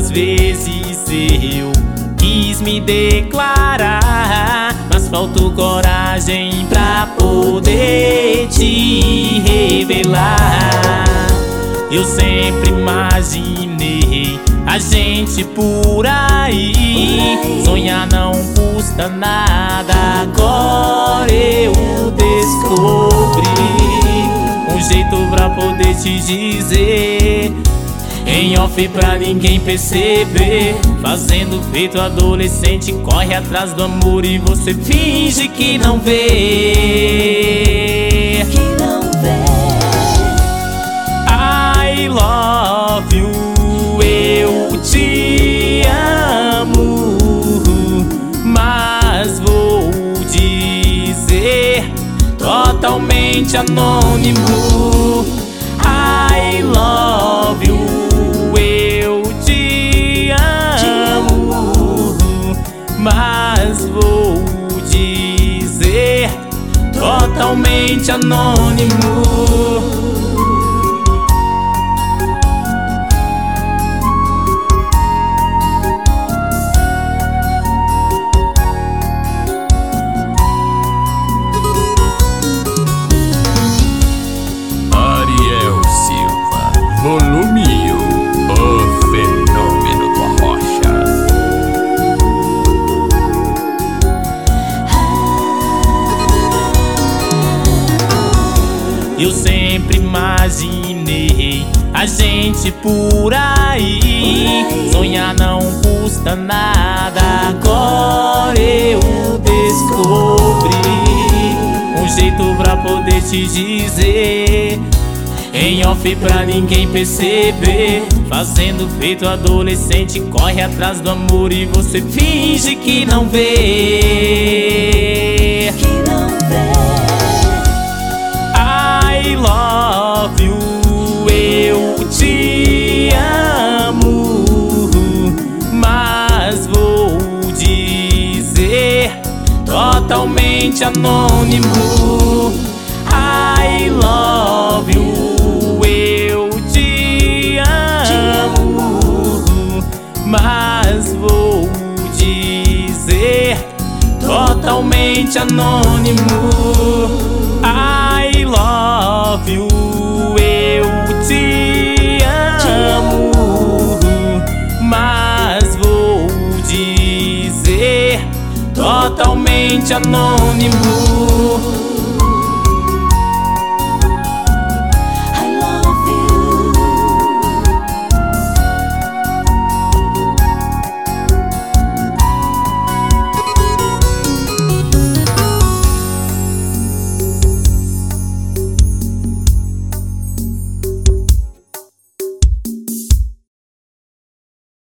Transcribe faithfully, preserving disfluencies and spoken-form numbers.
Quantas vezes eu quis me declarar, mas faltou coragem pra poder te revelar. Eu sempre imaginei a gente por aí, sonhar não custa nada. Agora eu descobri um jeito pra poder te dizer em off pra ninguém perceber, fazendo feito adolescente, corre atrás do amor e você finge que não vê. Que não vê. I love you, eu te amo, mas vou dizer totalmente anônimo. I love you, eu te amo, mas vou dizer totalmente anônimo. Volume um, o fenômeno do Arrocha. Eu sempre imaginei a gente por aí, sonhar não custa nada. Agora eu descobri um jeito pra poder te dizer em off pra ninguém perceber, fazendo feito adolescente, corre atrás do amor e você finge que não vê. Que não vê. I love you, eu te amo, mas vou dizer totalmente anônimo. I love you, mas vou dizer totalmente anônimo. I love you, eu te amo, mas vou dizer totalmente anônimo.